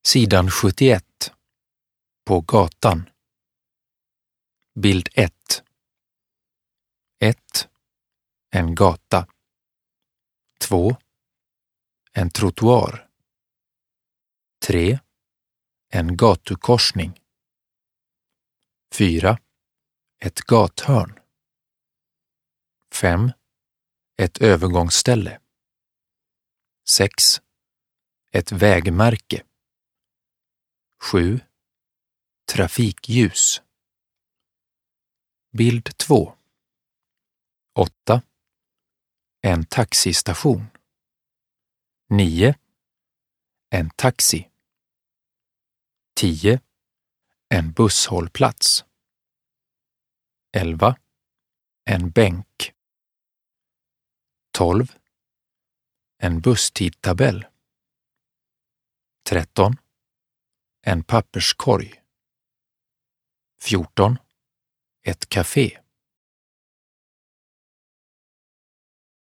Sidan 71. På gatan. Bild 1. 1. En gata. 2. En trottoar. 3. En gatukorsning. 4. Ett gathörn. 5. Ett övergångsställe. 6. Ett vägmärke. 7. Trafikljus. Bild 2. 8. En taxistation. 9. En taxi. 10. En busshållplats. 11. En bänk. 12. En busstidtabell. 13. En papperskorg. 14. Ett café.